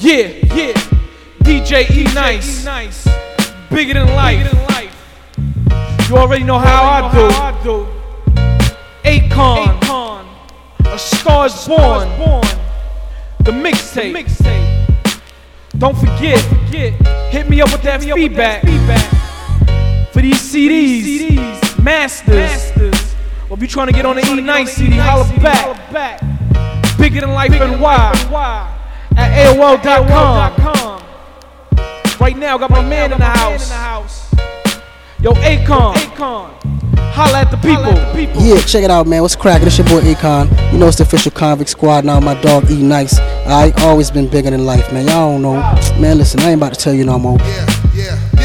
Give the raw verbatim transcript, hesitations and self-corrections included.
Yeah, yeah. D J E Nice, bigger than life. You already know how I do. Akon, A Star Is Born, the mixtape. Don't forget, hit me up with that feedback for these C Ds, masters. Or if you trying to get on the E Nice C D, holla back. Bigger than life N Y at A O L dot com. Right now, got my man in the house. Yo, Akon, holla at the people. Yeah, check it out, man. What's cracking? It's your boy Akon. You know it's the official Convict Squad now. My dog E Nice. I always been bigger than life, man. Y'all don't know, man. Listen, I ain't about to tell you no more. Yeah, yeah.